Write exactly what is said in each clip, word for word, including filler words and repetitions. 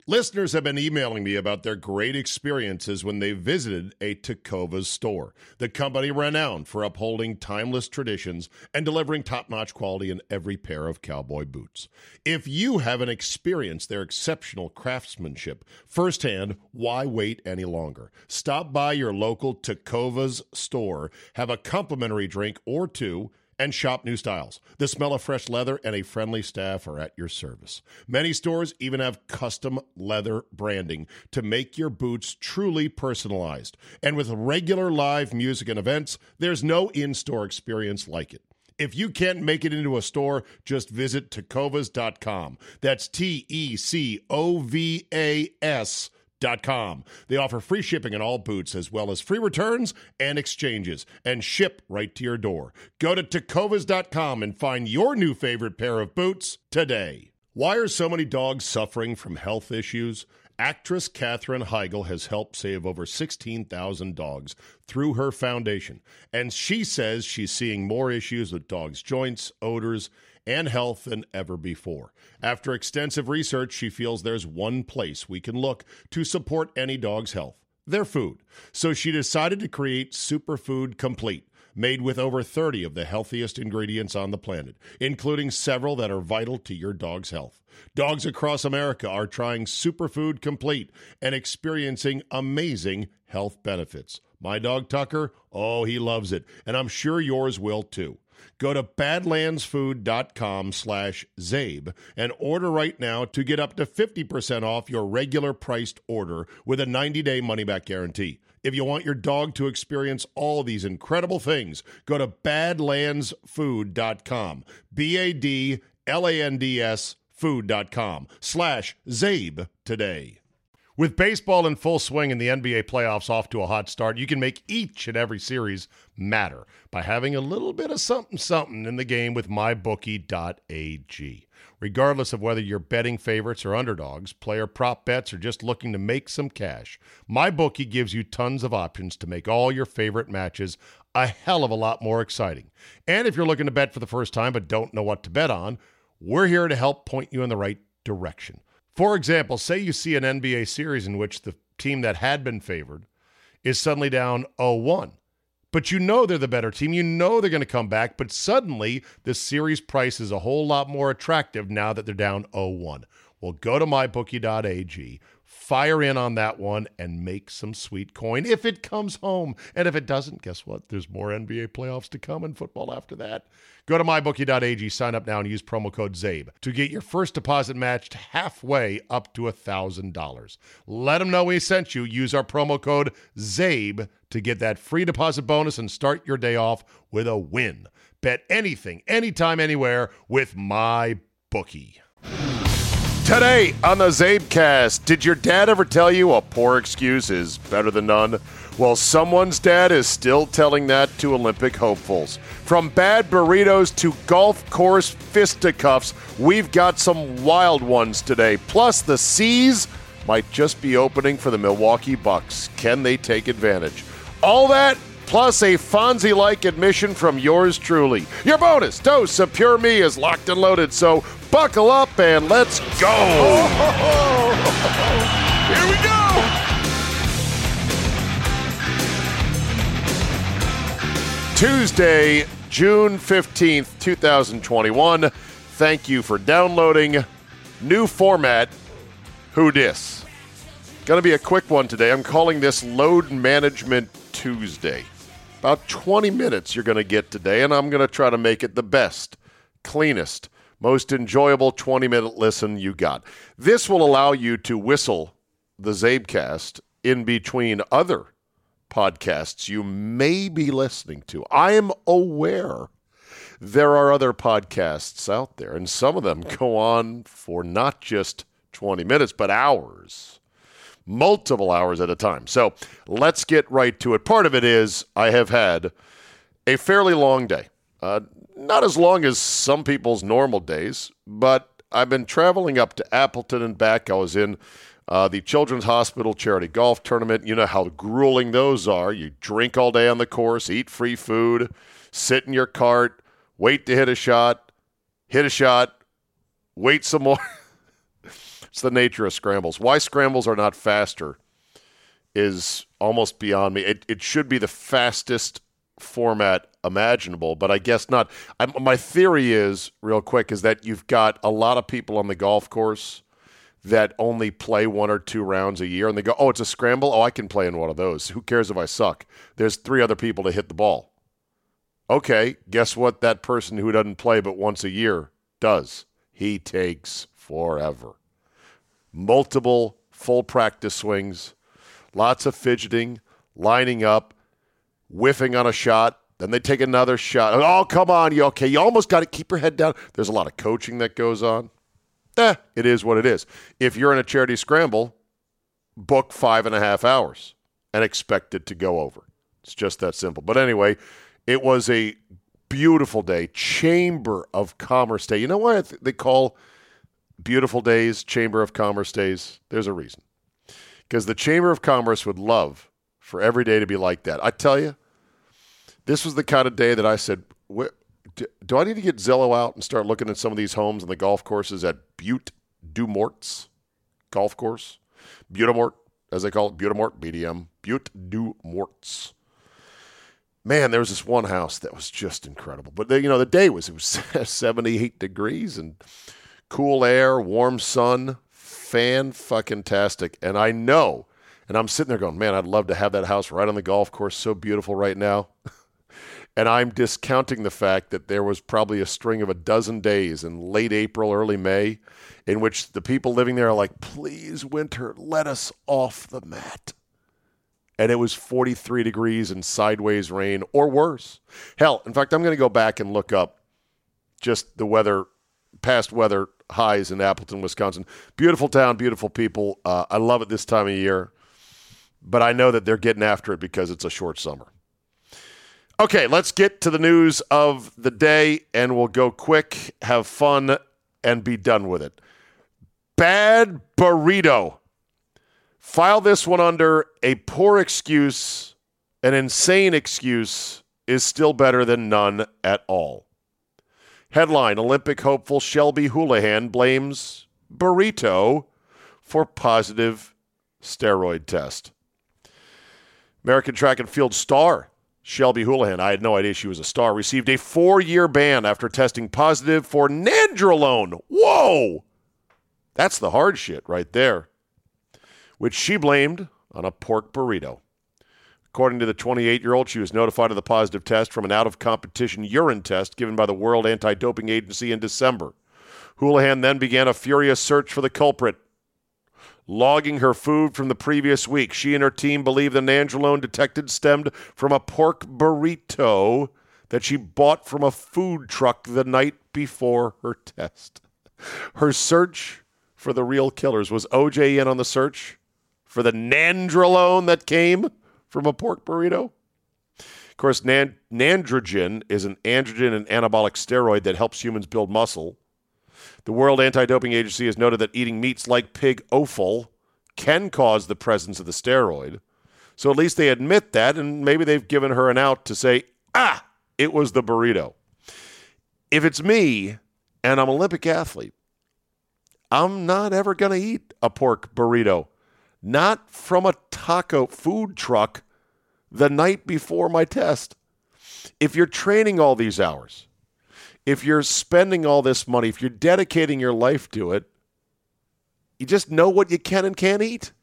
Listeners have been emailing me about their great experiences when they visited a Tecovas store, the company renowned for upholding timeless traditions and delivering top-notch quality in every pair of cowboy boots. If you haven't experienced their exceptional craftsmanship firsthand, why wait any longer? Stop by your local Tecovas store, have a complimentary drink or two, and shop new styles. The smell of fresh leather and a friendly staff are at your service. Many stores even have custom leather branding to make your boots truly personalized. And with regular live music and events, there's no in-store experience like it. If you can't make it into a store, just visit tecovas dot com. That's T E C O V A S Dot com. They offer free shipping on all boots as well as free returns and exchanges and ship right to your door. Go to tecovas dot com and find your new favorite pair of boots today. Why are so many dogs suffering from health issues? Actress Katherine Heigl has helped save over sixteen thousand dogs through her foundation, and she says she's seeing more issues with dogs' joints, odors, and health than ever before. After extensive research, she feels there's one place we can look to support any dog's health: their food. So she decided to create Superfood Complete, made with over thirty of the healthiest ingredients on the planet, including several that are vital to your dog's health. Dogs across America are trying Superfood Complete and experiencing amazing health benefits. My dog Tucker, oh, he loves it, and I'm sure yours will too. Go to badlandsfood.com slash Zabe and order right now to get up to fifty percent off your regular priced order with a ninety-day money-back guarantee. If you want your dog to experience all these incredible things, go to badlandsfood dot com, B A D L A N D S food.com slash Zabe today. With baseball in full swing and the N B A playoffs off to a hot start, you can make each and every series matter by having a little bit of something something in the game with my bookie dot a g. Regardless of whether you're betting favorites or underdogs, player prop bets, or just looking to make some cash, MyBookie gives you tons of options to make all your favorite matches a hell of a lot more exciting. And if you're looking to bet for the first time but don't know what to bet on, we're here to help point you in the right direction. For example, say you see an N B A series in which the team that had been favored is suddenly down oh one. But you know they're the better team. You know they're going to come back, but suddenly the series price is a whole lot more attractive now that they're down oh one. Well, go to my bookie dot a g, fire in on that one, and make some sweet coin if it comes home. And if it doesn't, guess what? There's more N B A playoffs to come and football after that. Go to my bookie dot a g, sign up now, and use promo code ZABE to get your first deposit matched halfway up to one thousand dollars. Let them know we sent you. Use our promo code ZABE to get that free deposit bonus and start your day off with a win. Bet anything, anytime, anywhere with MyBookie. Today on the Zabecast, did your dad ever tell you a poor excuse is better than none? Well, someone's dad is still telling that to Olympic hopefuls. From bad burritos to golf course fisticuffs, we've got some wild ones today. Plus, the C's might just be opening for the Milwaukee Bucks. Can they take advantage? All that, plus a Fonzie-like admission from yours truly. Your bonus dose of Pure Me is locked and loaded, so buckle up and let's go! Oh, here we go! Tuesday, June fifteenth, twenty twenty-one. Thank you for downloading. New format, Who Dis? Gonna be a quick one today. I'm calling this Load Management Tuesday. About twenty minutes you're gonna get today, and I'm gonna try to make it the best, cleanest, most enjoyable twenty-minute listen you got. This will allow you to whistle the Zabecast in between other podcasts you may be listening to. I am aware there are other podcasts out there, and some of them go on for not just twenty minutes, but hours. Multiple hours at a time. So let's get right to it. Part of it is I have had a fairly long day. Uh, not as long as some people's normal days, but I've been traveling up to Appleton and back. I was in uh, the Children's Hospital Charity Golf Tournament. You know how grueling those are. You drink all day on the course, eat free food, sit in your cart, wait to hit a shot, hit a shot, wait some more. It's the nature of scrambles. Why scrambles are not faster is almost beyond me. It, it should be the fastest format imaginable, but I guess not. I, my theory is, real quick, is that you've got a lot of people on the golf course that only play one or two rounds a year, and they go, oh, it's a scramble? Oh, I can play in one of those. Who cares if I suck? There's three other people to hit the ball. Okay, guess what that person who doesn't play but once a year does? He takes forever. Multiple full practice swings, lots of fidgeting, lining up, whiffing on a shot, then they take another shot. Oh, come on, you okay? You almost got to keep your head down. There's a lot of coaching that goes on. Eh, it is what it is. If you're in a charity scramble, book five and a half hours and expect it to go over. It's just that simple. But anyway, it was a beautiful day. Chamber of Commerce Day. You know why they call beautiful days Chamber of Commerce days? There's a reason. Because the Chamber of Commerce would love for every day to be like that. I tell you, this was the kind of day that I said, do I need to get Zillow out and start looking at some of these homes and the golf courses at Butte du Morts Golf Course? Butte-Mort, as they call it, Butte-Mort, B D M, Butte du Morts. Man, there was this one house that was just incredible. But, you know, the day was, it was seventy-eight degrees and cool air, warm sun, fan-fucking-tastic. And I know, and I'm sitting there going, man, I'd love to have that house right on the golf course, so beautiful right now. And I'm discounting the fact that there was probably a string of a dozen days in late April, early May, in which the people living there are like, please, winter, let us off the mat. And it was forty-three degrees and sideways rain or worse. Hell, in fact, I'm going to go back and look up just the weather, past weather highs in Appleton, Wisconsin. Beautiful town, beautiful people. Uh, I love it this time of year. But I know that they're getting after it because it's a short summer. Okay, let's get to the news of the day, and we'll go quick, have fun, and be done with it. Bad burrito. File this one under a poor excuse. An insane excuse is still better than none at all. Headline, Olympic hopeful Shelby Houlihan blames burrito for positive steroid test. American track and field star Shelby Houlihan, I had no idea she was a star, received a four-year ban after testing positive for nandrolone. Whoa! That's the hard shit right there, which she blamed on a pork burrito. According to the twenty-eight-year-old, she was notified of the positive test from an out-of-competition urine test given by the World Anti-Doping Agency in December. Houlihan then began a furious search for the culprit. Logging her food from the previous week, she and her team believe the nandrolone detected stemmed from a pork burrito that she bought from a food truck the night before her test. Her search for the real killers. Was O J in on the search for the nandrolone that came from a pork burrito? Of course, nan- nandrogen is an androgen and anabolic steroid that helps humans build muscle. The World Anti-Doping Agency has noted that eating meats like pig offal can cause the presence of the steroid. So at least they admit that, and maybe they've given her an out to say, ah, it was the burrito. If it's me and I'm an Olympic athlete, I'm not ever going to eat a pork burrito. Not from a taco food truck the night before my test. If you're training all these hours, if you're spending all this money, if you're dedicating your life to it, you just know what you can and can't eat.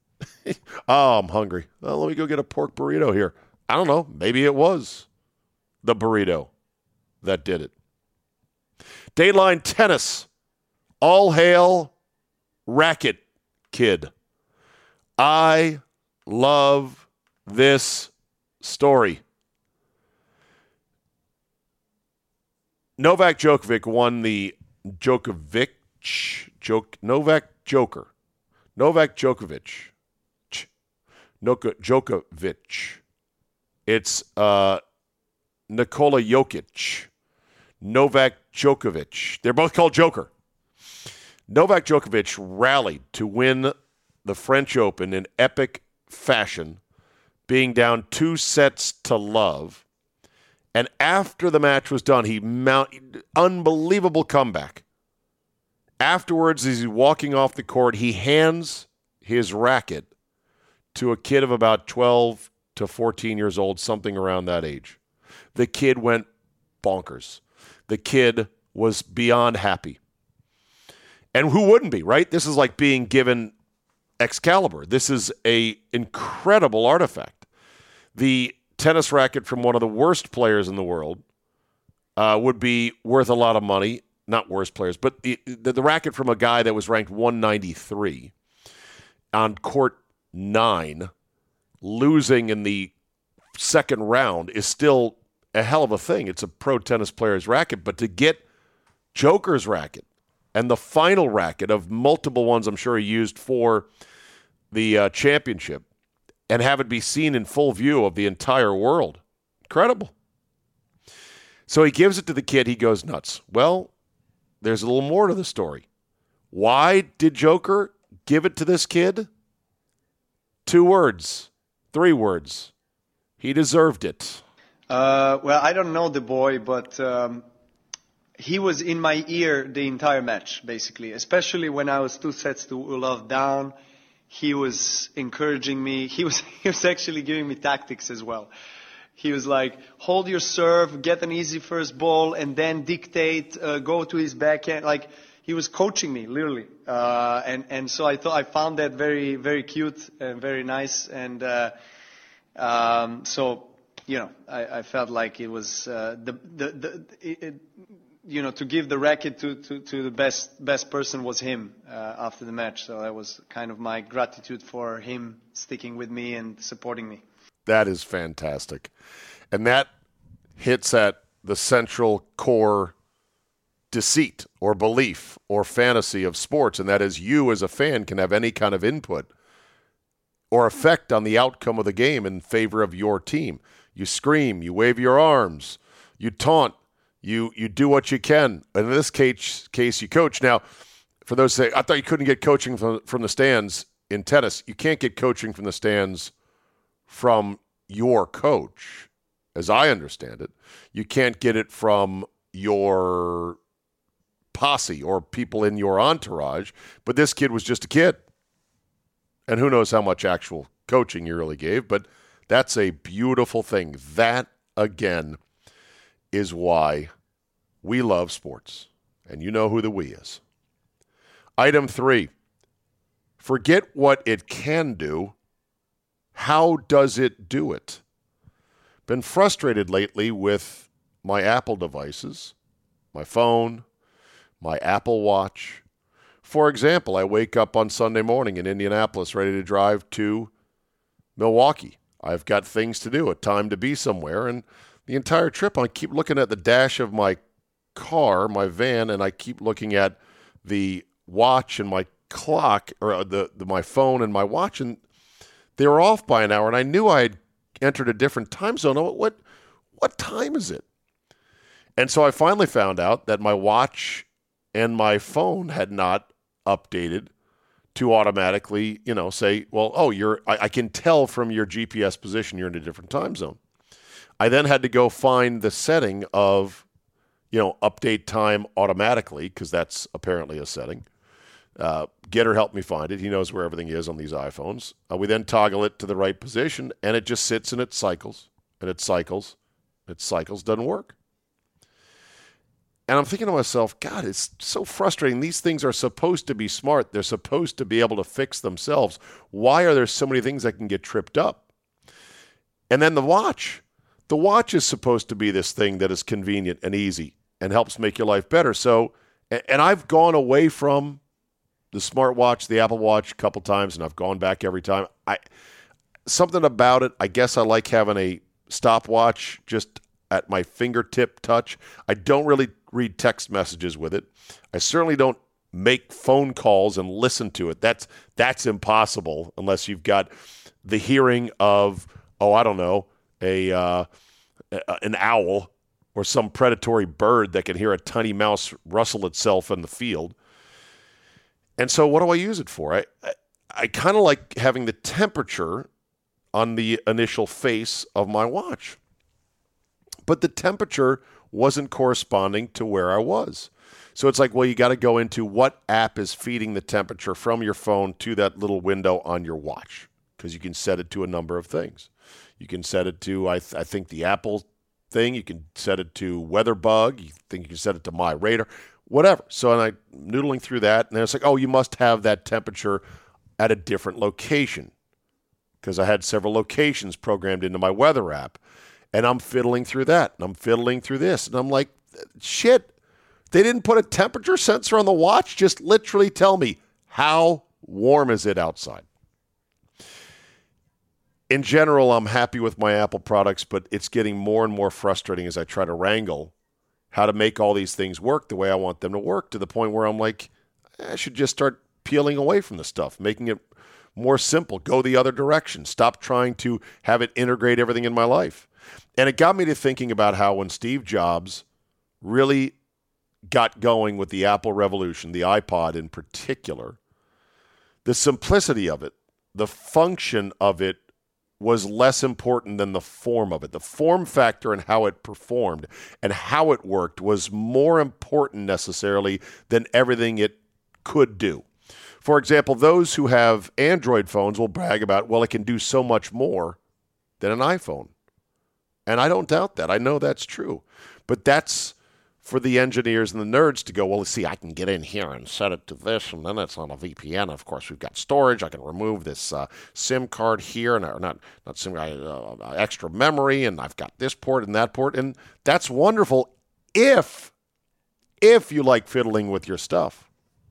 Oh, I'm hungry. Well, let me go get a pork burrito here. I don't know. Maybe it was the burrito that did it. Dateline tennis. All hail Racket Kid. I love this story. Novak Djokovic won the Djokovic, Jok, Novak Joker, Novak Djokovic, Ch, Noka, Djokovic. It's uh, Nikola Jokic, Novak Djokovic. They're both called Joker. Novak Djokovic rallied to win the French Open in epic fashion, being down two sets to love. And after the match was done, he mounted unbelievable comeback. Afterwards, as he's walking off the court, he hands his racket to a kid of about twelve to fourteen years old, something around that age. The kid went bonkers. The kid was beyond happy. And who wouldn't be, right? This is like being given Excalibur. This is a incredible artifact. The tennis racket from one of the worst players in the world uh, would be worth a lot of money. Not worst players, but the, the, the racket from a guy that was ranked one ninety-three on court nine, losing in the second round is still a hell of a thing. It's a pro tennis player's racket, but to get Joker's racket and the final racket of multiple ones I'm sure he used for the uh, championship and have it be seen in full view of the entire world, incredible. So he gives it to the kid. He goes nuts. Well, there's a little more to the story. Why did Joker give it to this kid? Two words. Three words. He deserved it. Uh, well, I don't know the boy, but um, he was in my ear the entire match, basically. Especially when I was two sets to love down. He was encouraging me. He was, he was actually giving me tactics as well. He was like, hold your serve, get an easy first ball, and then dictate, uh, go to his backhand. Like, he was coaching me, literally. Uh, and, and so I thought, I found that very, very cute and very nice. And, uh, um, so, you know, I, I felt like it was, uh, the, the, the, it, it, you know, to give the racket to, to, to the best, best person was him, uh, after the match. So that was kind of my gratitude for him sticking with me and supporting me. That is fantastic. And that hits at the central core deceit or belief or fantasy of sports, and that is you as a fan can have any kind of input or effect on the outcome of the game in favor of your team. You scream, you wave your arms, you taunt, you you do what you can. In this case, case you coach. Now, for those who say, I thought you couldn't get coaching from, from the stands in tennis. You can't get coaching from the stands from your coach, as I understand it. You can't get it from your posse or people in your entourage, but this kid was just a kid. And who knows how much actual coaching you really gave, but that's a beautiful thing. That, again, is why we love sports. And you know who the we is. Item three, forget what it can do. How does it do it? Been frustrated lately with my Apple devices, my phone, my Apple Watch. For example, I wake up on Sunday morning in Indianapolis ready to drive to Milwaukee. I've got things to do, a time to be somewhere, and the entire trip I keep looking at the dash of my car, my van, and I keep looking at the watch and my clock, or the, the my phone and my watch, and they were off by an hour, and I knew I had entered a different time zone. What, what time is it? And so I finally found out that my watch and my phone had not updated to automatically, you know, say, well, oh, you're. I, I can tell from your G P S position you're in a different time zone. I then had to go find the setting of, you know, update time automatically, because that's apparently a setting. Uh, Getter helped me find it. He knows where everything is on these iPhones. Uh, we then toggle it to the right position, and it just sits and it cycles, and it cycles, it cycles, doesn't work. And I'm thinking to myself, God, it's so frustrating. These things are supposed to be smart. They're supposed to be able to fix themselves. Why are there so many things that can get tripped up? And then the watch. The watch is supposed to be this thing that is convenient and easy and helps make your life better. So, and I've gone away from the smartwatch, the Apple Watch, a couple times, and I've gone back every time. I something about it, I guess I like having a stopwatch just at my fingertip touch. I don't really read text messages with it. I certainly don't make phone calls and listen to it. That's that's impossible unless you've got the hearing of, oh, I don't know, a uh, an owl or some predatory bird that can hear a tiny mouse rustle itself in the field. And so what do I use it for? I, I, I kind of like having the temperature on the initial face of my watch. But the temperature wasn't corresponding to where I was. So it's like, well, you got to go into what app is feeding the temperature from your phone to that little window on your watch, because you can set it to a number of things. You can set it to, I, th- I think, the Apple thing. You can set it to WeatherBug. You think you can set it to My Radar, whatever. So I'm noodling through that, and then it's like, oh, you must have that temperature at a different location, because I had several locations programmed into my weather app, and I'm fiddling through that, and I'm fiddling through this, and I'm like, shit, they didn't put a temperature sensor on the watch? Just literally tell me, how warm is it outside? In general, I'm happy with my Apple products, but it's getting more and more frustrating as I try to wrangle how to make all these things work the way I want them to work, to the point where I'm like, I should just start peeling away from the stuff, making it more simple, go the other direction, stop trying to have it integrate everything in my life. And it got me to thinking about how when Steve Jobs really got going with the Apple revolution, the iPod in particular, the simplicity of it, the function of it was less important than the form of it. The form factor and how it performed and how it worked was more important necessarily than everything it could do. For example, those who have Android phones will brag about, well, it can do so much more than an iPhone. And I don't doubt that. I know that's true. But that's for the engineers and the nerds to go, well, see, I can get in here and set it to this, and then it's on a V P N. Of course, we've got storage. I can remove this uh, SIM card here, and or not not SIM uh, extra memory, and I've got this port and that port, and that's wonderful if if you like fiddling with your stuff.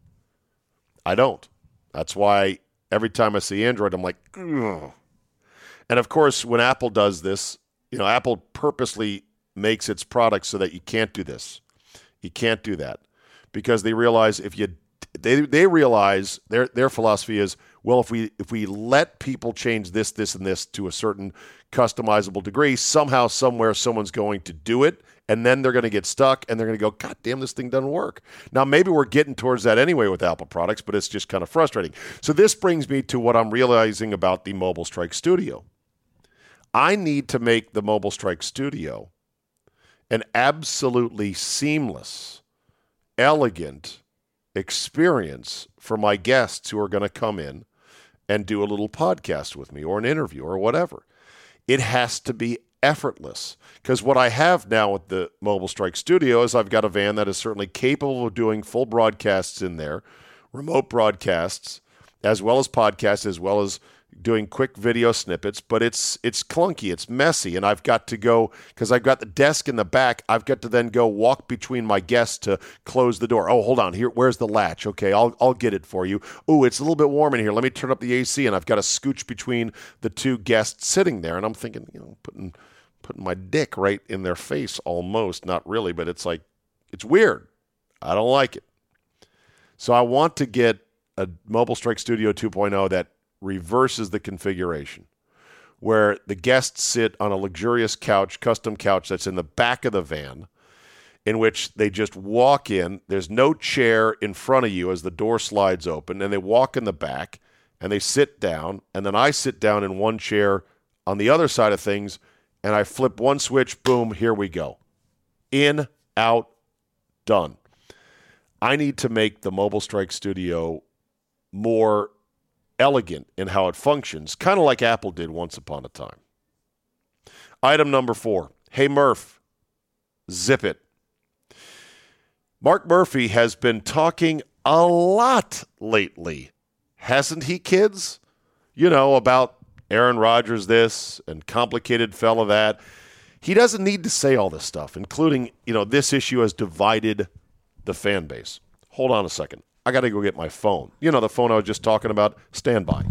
I don't. That's why every time I see Android, I'm like, ugh. And of course, when Apple does this, you know, Apple purposely makes its products so that you can't do this. You can't do that, because they realize if you they they realize their their philosophy is, well, if we if we let people change this, this, and this to a certain customizable degree, somehow, somewhere, someone's going to do it, and then they're going to get stuck, and they're going to go, God damn, this thing doesn't work. Now, maybe we're getting towards that anyway with Apple products, but it's just kind of frustrating. So this brings me to what I'm realizing about the Mobile Strike Studio. I need to make the Mobile Strike Studio an absolutely seamless, elegant experience for my guests who are going to come in and do a little podcast with me or an interview or whatever. It has to be effortless, because what I have now with the Mobile Strike Studio is I've got a van that is certainly capable of doing full broadcasts in there, remote broadcasts, as well as podcasts, as well as doing quick video snippets, but it's it's clunky, it's messy, and I've got to go, because I've got the desk in the back, I've got to then go walk between my guests to close the door. Oh, hold on, here, where's the latch? Okay, I'll I'll get it for you. Oh, it's a little bit warm in here. Let me turn up the A C, and I've got to scooch between the two guests sitting there, and I'm thinking, you know, putting putting my dick right in their face almost, not really, but it's like, it's weird. I don't like it. So I want to get a Mobile Strike Studio two point oh that reverses the configuration, where the guests sit on a luxurious couch, custom couch that's in the back of the van, in which they just walk in. There's no chair in front of you as the door slides open, and they walk in the back, and they sit down, and then I sit down in one chair on the other side of things, and I flip one switch, boom, here we go. In, out, done. I need to make the Mobile Strike Studio more elegant in how it functions, kind of like Apple did once upon a time. Item number four. Hey, Murph, zip it. Mark Murphy has been talking a lot lately, hasn't he, kids? You know, about Aaron Rodgers this and complicated fella that. He doesn't need to say all this stuff, including, you know, this issue has divided the fan base. Hold on a second. I got to go get my phone. You know, the phone I was just talking about. Stand by.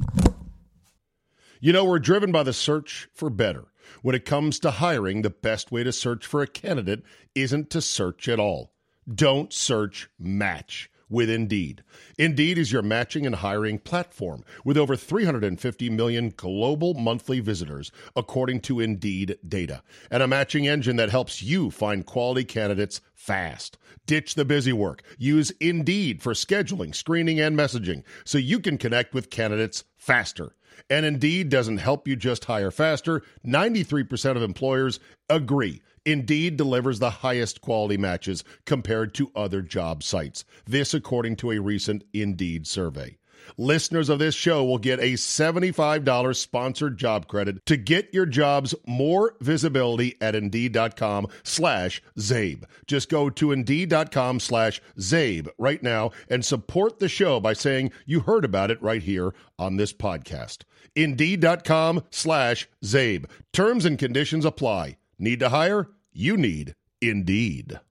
You know, we're driven by the search for better. When it comes to hiring, the best way to search for a candidate isn't to search at all. Don't search, match with Indeed. Indeed is your matching and hiring platform with over three hundred fifty million global monthly visitors, according to Indeed data, and a matching engine that helps you find quality candidates fast. Ditch the busy work. Use Indeed for scheduling, screening, and messaging so you can connect with candidates faster. And Indeed doesn't help you just hire faster. ninety-three percent of employers agree Indeed delivers the highest quality matches compared to other job sites. This according to a recent Indeed survey. Listeners of this show will get a seventy-five dollars sponsored job credit to get your jobs more visibility at Indeed.com slash Zabe. Just go to Indeed.com slash Zabe right now and support the show by saying you heard about it right here on this podcast. Indeed.com slash Zabe. Terms and conditions apply. Need to hire? You need Indeed.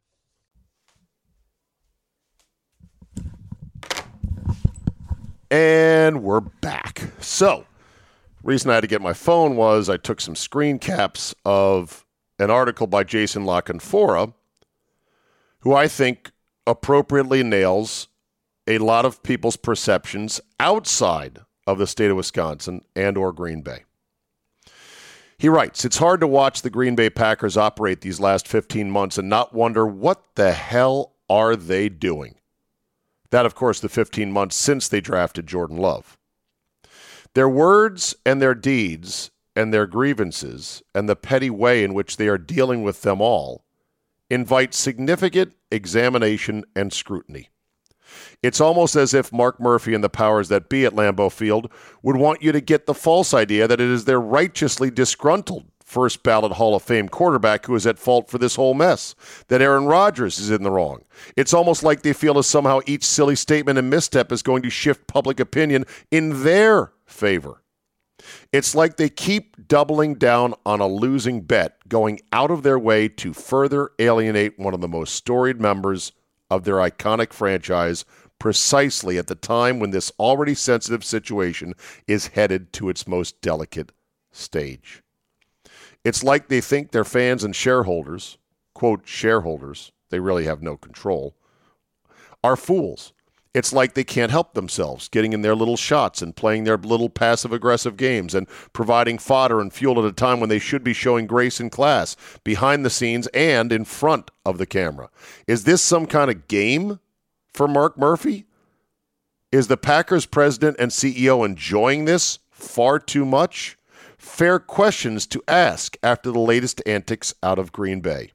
And we're back. So, reason I had to get my phone was I took some screen caps of an article by Jason La Canfora, who I think appropriately nails a lot of people's perceptions outside of the state of Wisconsin and or Green Bay. He writes, it's hard to watch the Green Bay Packers operate these last fifteen months and not wonder what the hell are they doing. That, of course, the fifteen months since they drafted Jordan Love. Their words and their deeds and their grievances and the petty way in which they are dealing with them all invite significant examination and scrutiny. It's almost as if Mark Murphy and the powers that be at Lambeau Field would want you to get the false idea that it is their righteously disgruntled first ballot Hall of Fame quarterback who is at fault for this whole mess, that Aaron Rodgers is in the wrong. It's almost like they feel as somehow each silly statement and misstep is going to shift public opinion in their favor. It's like they keep doubling down on a losing bet, going out of their way to further alienate one of the most storied members of their iconic franchise precisely at the time when this already sensitive situation is headed to its most delicate stage. It's like they think their fans and shareholders, quote, shareholders, they really have no control, are fools. It's like they can't help themselves, getting in their little shots and playing their little passive-aggressive games and providing fodder and fuel at a time when they should be showing grace and class, behind the scenes and in front of the camera. Is this some kind of game for Mark Murphy? Is the Packers president and C E O enjoying this far too much? Fair questions to ask after the latest antics out of Green Bay.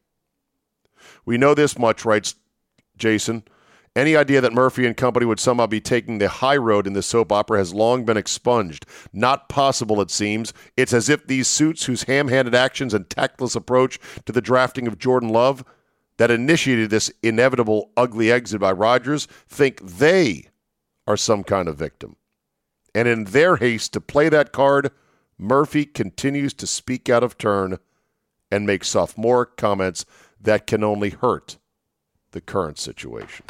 We know this much, writes Jason. Any idea that Murphy and company would somehow be taking the high road in this soap opera has long been expunged. Not possible, it seems. It's as if these suits, whose ham-handed actions and tactless approach to the drafting of Jordan Love that initiated this inevitable ugly exit by Rodgers, think they are some kind of victim. And in their haste to play that card, Murphy continues to speak out of turn and make sophomoric comments that can only hurt the current situation.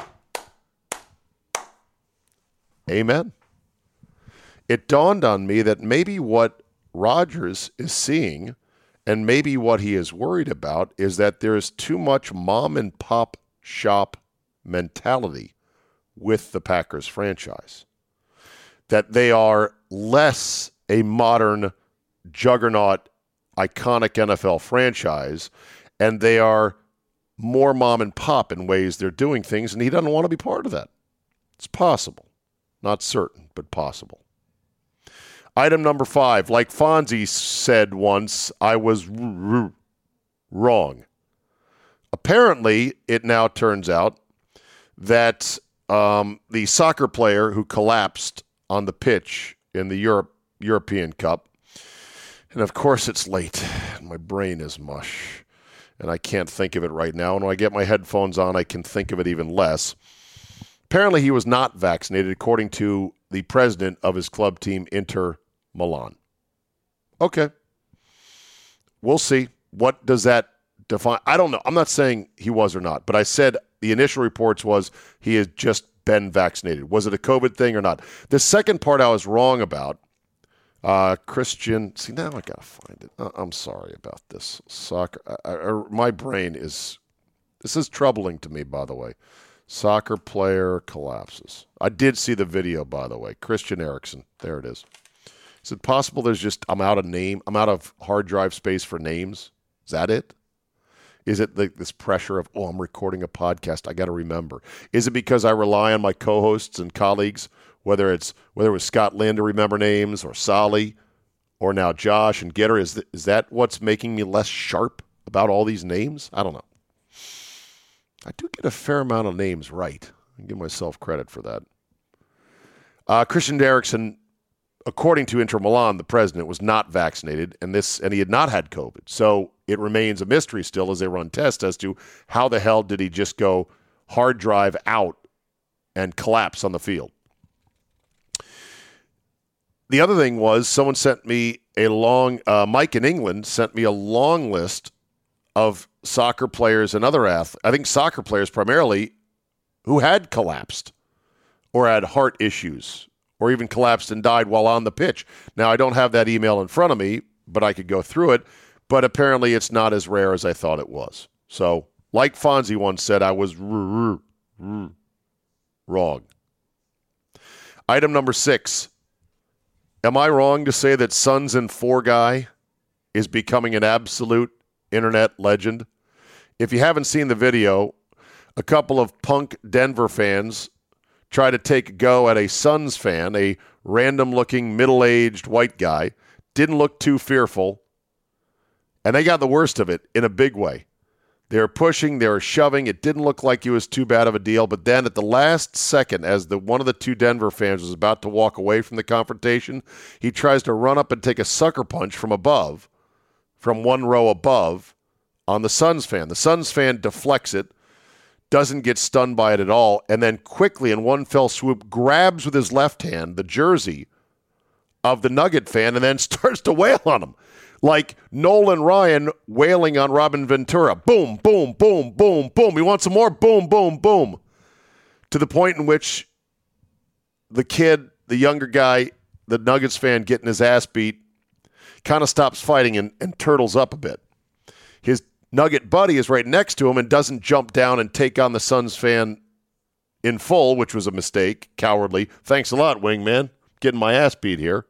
Amen. It dawned on me that maybe what Rodgers is seeing and maybe what he is worried about is that there is too much mom and pop shop mentality with the Packers franchise. That they are less a modern juggernaut, iconic N F L franchise, and they are more mom and pop in ways they're doing things, and he doesn't want to be part of that. It's possible. Not certain, but possible. Item number five. Like Fonzie said once, I was r- r- wrong. Apparently, it now turns out that um, the soccer player who collapsed on the pitch in the Europe, European Cup, and of course it's late, my brain is mush, and I can't think of it right now, and when I get my headphones on, I can think of it even less. Apparently he was not vaccinated, according to the president of his club team, Inter Milan. Okay. We'll see. What does that define? I don't know. I'm not saying he was or not, but I said the initial reports was he had just been vaccinated. Was it a COVID thing or not? The second part I was wrong about, uh, Christian, see, now I got to find it. Uh, I'm sorry about this. Soccer, I, I, my brain is, this is troubling to me, by the way. Soccer player collapses. I did see the video, by the way. Christian Eriksen. There it is. Is it possible there's just, I'm out of name, I'm out of hard drive space for names? Is that it? Is it like this pressure of, oh, I'm recording a podcast, I got to remember? Is it because I rely on my co-hosts and colleagues, whether it's whether it was Scott Lynn to remember names, or Solly, or now Josh and Getter? Is, th- is that what's making me less sharp about all these names? I don't know. I do get a fair amount of names right. I give myself credit for that. Uh, Christian Eriksen, according to Inter Milan, the president, was not vaccinated, and this and he had not had COVID. So it remains a mystery still as they run tests as to how the hell did he just go hard drive out and collapse on the field. The other thing was someone sent me a long, uh, Mike in England sent me a long list of soccer players and other athletes, I think soccer players primarily, who had collapsed or had heart issues or even collapsed and died while on the pitch. Now, I don't have that email in front of me, but I could go through it. But apparently it's not as rare as I thought it was. So, like Fonzie once said, I was r- r- r- wrong. Item number six. Am I wrong to say that Suns in Four guy is becoming an absolute internet legend? If you haven't seen the video, a couple of punk Denver fans try to take a go at a Suns fan, a random-looking, middle-aged white guy. Didn't look too fearful. And they got the worst of it in a big way. They were pushing, they were shoving. It didn't look like it was too bad of a deal. But then at the last second, as the one of the two Denver fans was about to walk away from the confrontation, he tries to run up and take a sucker punch from above, from one row above, on the Suns fan. The Suns fan deflects it, doesn't get stunned by it at all, and then quickly in one fell swoop grabs with his left hand the jersey of the Nugget fan and then starts to wail on him. Like Nolan Ryan wailing on Robin Ventura. Boom, boom, boom, boom, boom. You want some more? Boom, boom, boom. To the point in which the kid, the younger guy, the Nuggets fan getting his ass beat, kind of stops fighting and, and turtles up a bit. His Nugget buddy is right next to him and doesn't jump down and take on the Suns fan in full, which was a mistake, cowardly. Thanks a lot, wingman. Getting my ass beat here.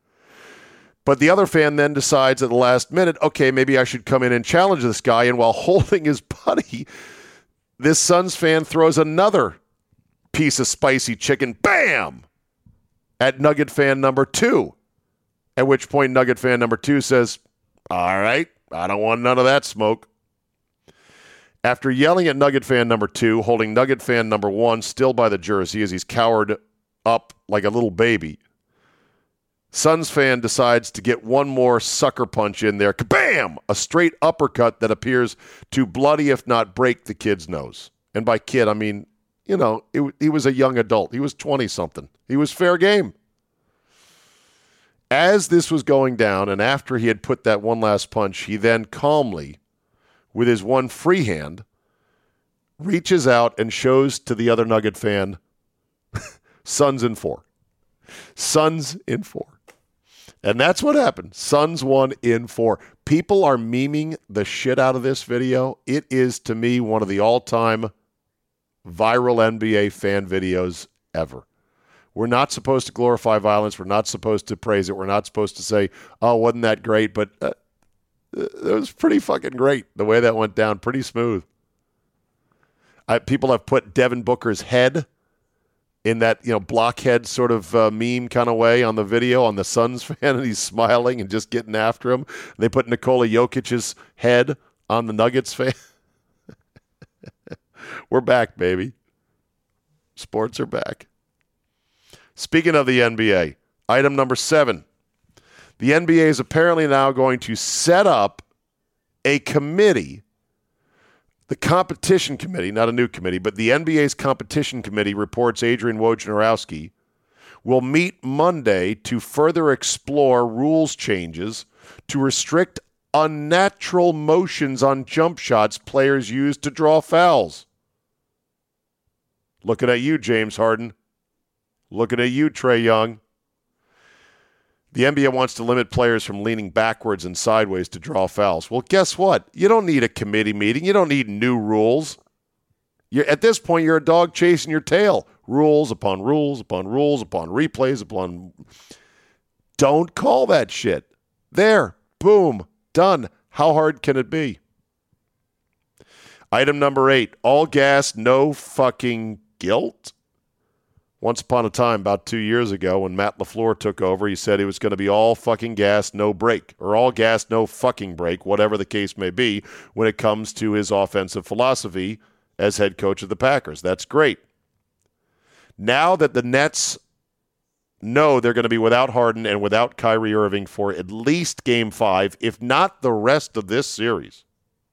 But the other fan then decides at the last minute, okay, maybe I should come in and challenge this guy. And while holding his buddy, this Suns fan throws another piece of spicy chicken, bam, at Nugget fan number two. At which point Nugget fan number two says, all right, I don't want none of that smoke. After yelling at Nugget fan number two, holding Nugget fan number one still by the jersey as he's cowered up like a little baby, Suns fan decides to get one more sucker punch in there. Kabam! A straight uppercut that appears to bloody, if not break, the kid's nose. And by kid, I mean, you know, it, he was a young adult. He was twenty-something. He was fair game. As this was going down, and after he had put that one last punch, he then calmly, with his one free hand, reaches out and shows to the other Nugget fan, Suns in four. Suns in four. And that's what happened. Suns won in four. People are memeing the shit out of this video. It is, to me, one of the all-time viral N B A fan videos ever. We're not supposed to glorify violence. We're not supposed to praise it. We're not supposed to say, oh, wasn't that great? But uh, it was pretty fucking great, the way that went down. Pretty smooth. I, people have put Devin Booker's head in that, you know, blockhead sort of uh, meme kind of way on the video on the Suns fan, and he's smiling and just getting after him. They put Nikola Jokic's head on the Nuggets fan. We're back, baby. Sports are back. Speaking of the N B A, item number seven. The N B A is apparently now going to set up a committee. The competition committee, not a new committee, but the N B A's competition committee, reports Adrian Wojnarowski, will meet Monday to further explore rules changes to restrict unnatural motions on jump shots players use to draw fouls. Looking at you, James Harden. Looking at you, Trae Young. The N B A wants to limit players from leaning backwards and sideways to draw fouls. Well, guess what? You don't need a committee meeting. You don't need new rules. You're, at this point, you're a dog chasing your tail. Rules upon rules upon rules upon replays upon... Don't call that shit. There. Boom. Done. How hard can it be? Item number eight. All gas, no fucking guilt? Once upon a time, about two years ago, when Matt LaFleur took over, he said it was going to be all fucking gas, no break, or all gas, no fucking break, whatever the case may be, when it comes to his offensive philosophy as head coach of the Packers. That's great. Now that the Nets know they're going to be without Harden and without Kyrie Irving for at least game five, if not the rest of this series,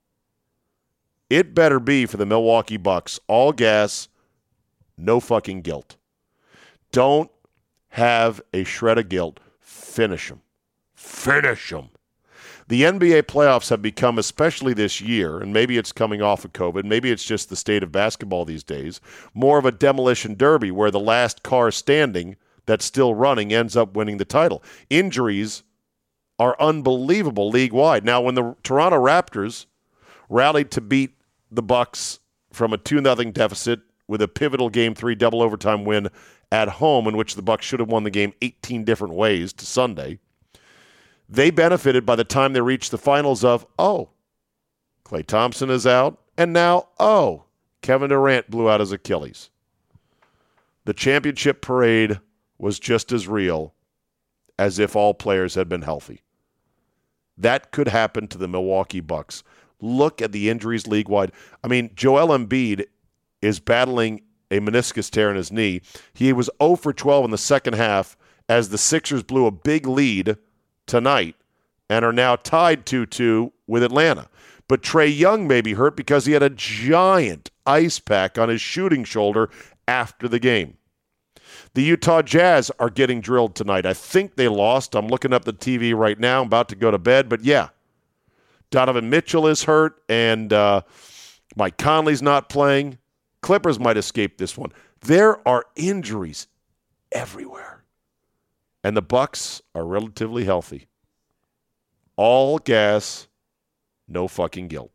it better be for the Milwaukee Bucks, all gas, no fucking guilt. Don't have a shred of guilt. Finish them. Finish them. The N B A playoffs have become, especially this year, and maybe it's coming off of COVID, maybe it's just the state of basketball these days, more of a demolition derby where the last car standing that's still running ends up winning the title. Injuries are unbelievable league-wide. Now, when the Toronto Raptors rallied to beat the Bucks from a two nothing deficit with a pivotal Game three double overtime win at home, in which the Bucks should have won the game eighteen different ways to Sunday, they benefited by the time they reached the finals of, oh, Klay Thompson is out, and now, oh, Kevin Durant blew out his Achilles. The championship parade was just as real as if all players had been healthy. That could happen to the Milwaukee Bucks. Look at the injuries league-wide. I mean, Joel Embiid is battling a meniscus tear in his knee. He was zero for twelve in the second half as the Sixers blew a big lead tonight and are now tied two two with Atlanta. But Trae Young may be hurt because he had a giant ice pack on his shooting shoulder after the game. The Utah Jazz are getting drilled tonight. I think they lost. I'm looking up the T V right now. I'm about to go to bed. But, yeah, Donovan Mitchell is hurt, and uh, Mike Conley's not playing. Clippers might escape this one. There are injuries everywhere. And the Bucks are relatively healthy. All gas, no fucking guilt.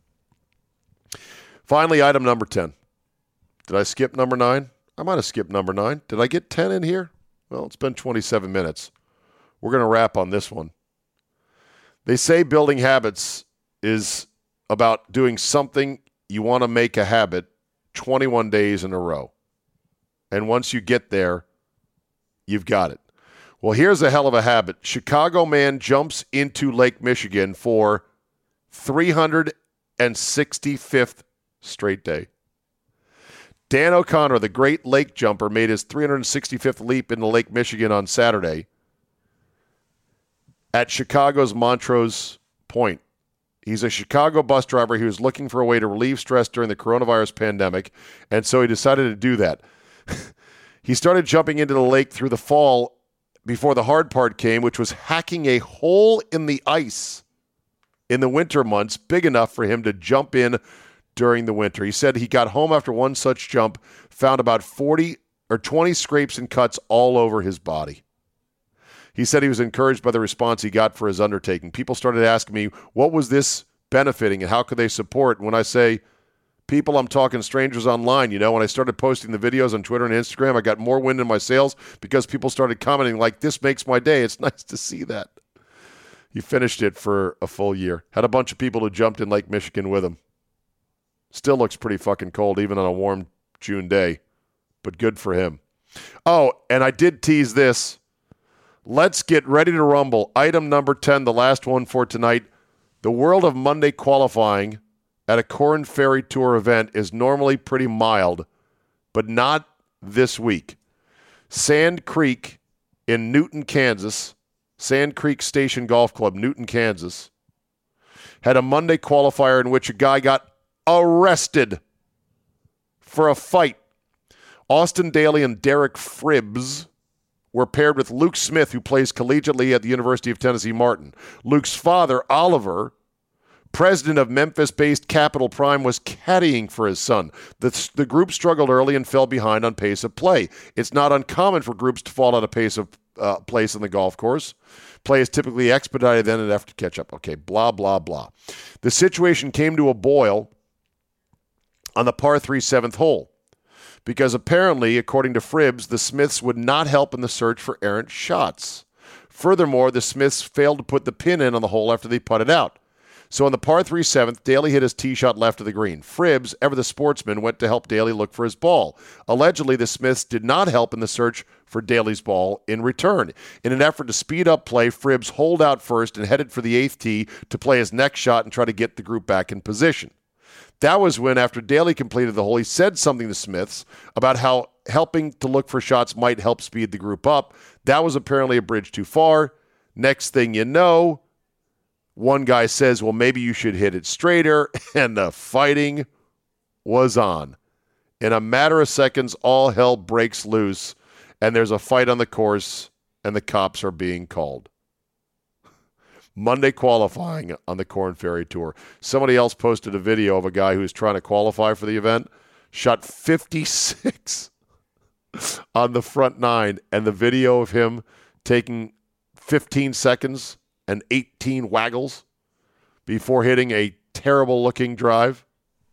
Finally, item number ten. Did I skip number nine? I might have skipped number nine. Did I get ten in here? Well, it's been twenty-seven minutes. We're going to wrap on this one. They say building habits is about doing something you want to make a habit twenty-one days in a row. And once you get there, you've got it. Well, here's a hell of a habit. Chicago man jumps into Lake Michigan for three hundred sixty-fifth straight day. Dan O'Connor, the great lake jumper, made his three hundred sixty-fifth leap into Lake Michigan on Saturday at Chicago's Montrose Point. He's a Chicago bus driver. He was looking for a way to relieve stress during the coronavirus pandemic, and so he decided to do that. He started jumping into the lake through the fall before the hard part came, which was hacking a hole in the ice in the winter months big enough for him to jump in during the winter. He said he got home after one such jump, found about forty or twenty scrapes and cuts all over his body. He said he was encouraged by the response he got for his undertaking. People started asking me, what was this benefiting and how could they support? And when I say people, I'm talking strangers online. You know, when I started posting the videos on Twitter and Instagram, I got more wind in my sails because people started commenting like, this makes my day. It's nice to see that. He finished it for a full year. Had a bunch of people who jumped in Lake Michigan with him. Still looks pretty fucking cold even on a warm June day, but good for him. Oh, and I did tease this. Let's get ready to rumble. Item number ten, the last one for tonight. The world of Monday qualifying at a Corn Ferry Tour event is normally pretty mild, but not this week. Sand Creek in Newton, Kansas, Sand Creek Station Golf Club, Newton, Kansas, had a Monday qualifier in which a guy got arrested for a fight. Austin Daly and Derek Fribbs were paired with Luke Smith, who plays collegiately at the University of Tennessee Martin. Luke's father, Oliver, president of Memphis-based Capital Prime, was caddying for his son. The, the group struggled early and fell behind on pace of play. It's not uncommon for groups to fall out of pace of uh, place on the golf course. Play is typically expedited then and have to catch up. Okay, blah, blah, blah. The situation came to a boil on the par three seventh hole, because apparently, according to Fribbs, the Smiths would not help in the search for errant shots. Furthermore, the Smiths failed to put the pin in on the hole after they putted out. So on the par three seventh, Daly hit his tee shot left of the green. Fribbs, ever the sportsman, went to help Daly look for his ball. Allegedly, the Smiths did not help in the search for Daly's ball in return. In an effort to speed up play, Fribbs holed out first and headed for the eighth tee to play his next shot and try to get the group back in position. That was when, after Daly completed the hole, he said something to Smiths about how helping to look for shots might help speed the group up. That was apparently a bridge too far. Next thing you know, one guy says, well, maybe you should hit it straighter, and the fighting was on. In a matter of seconds, all hell breaks loose, and there's a fight on the course, and the cops are being called. Monday qualifying on the Korn Ferry Tour. Somebody else posted a video of a guy who's trying to qualify for the event, shot fifty-six on the front nine, and the video of him taking fifteen seconds and eighteen waggles before hitting a terrible-looking drive.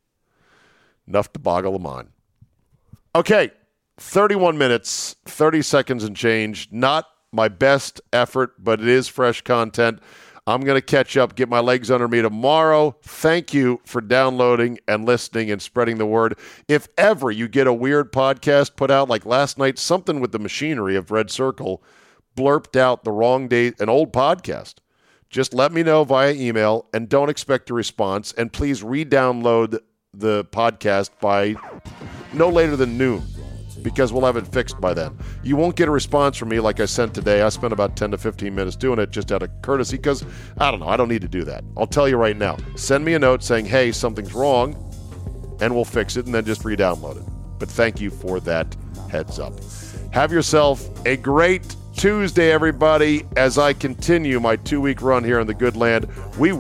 Enough to boggle the mind. Okay, thirty-one minutes, thirty seconds and change. Not my best effort, but it is fresh content. I'm going to catch up, get my legs under me tomorrow. Thank you for downloading and listening and spreading the word. If ever you get a weird podcast put out, like last night, something with the machinery of Red Circle blurped out the wrong date, an old podcast, just let me know via email and don't expect a response. And please re-download the podcast by no later than noon, because we'll have it fixed by then. You won't get a response from me like I sent today. I spent about ten to fifteen minutes doing it just out of courtesy because, I don't know, I don't need to do that. I'll tell you right now. Send me a note saying, hey, something's wrong, and we'll fix it and then just re-download it. But thank you for that heads up. Have yourself a great Tuesday, everybody. As I continue my two-week run here in the good land, we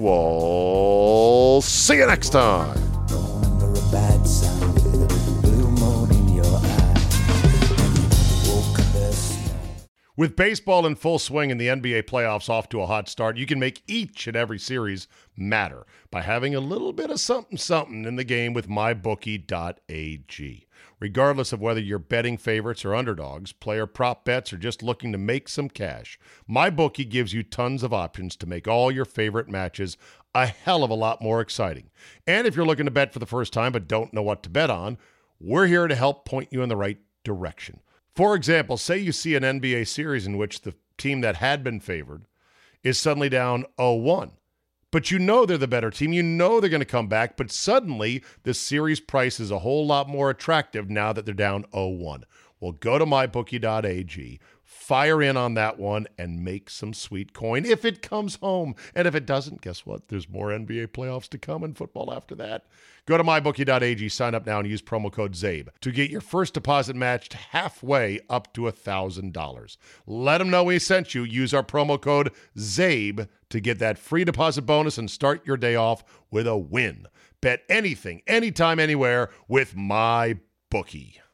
will see you next time. With baseball in full swing and the N B A playoffs off to a hot start, you can make each and every series matter by having a little bit of something something in the game with my bookie dot a g. Regardless of whether you're betting favorites or underdogs, player prop bets, or just looking to make some cash, MyBookie gives you tons of options to make all your favorite matches a hell of a lot more exciting. And if you're looking to bet for the first time but don't know what to bet on, we're here to help point you in the right direction. For example, say you see an N B A series in which the team that had been favored is suddenly down oh one. But you know they're the better team. You know they're going to come back, but suddenly the series price is a whole lot more attractive now that they're down oh one. Well, go to my bookie dot a g, fire in on that one, and make some sweet coin if it comes home. And if it doesn't, guess what? There's more N B A playoffs to come and football after that. Go to my bookie dot a g, sign up now, and use promo code ZABE to get your first deposit matched halfway up to one thousand dollars. Let them know we sent you. Use our promo code ZABE to get that free deposit bonus and start your day off with a win. Bet anything, anytime, anywhere with MyBookie.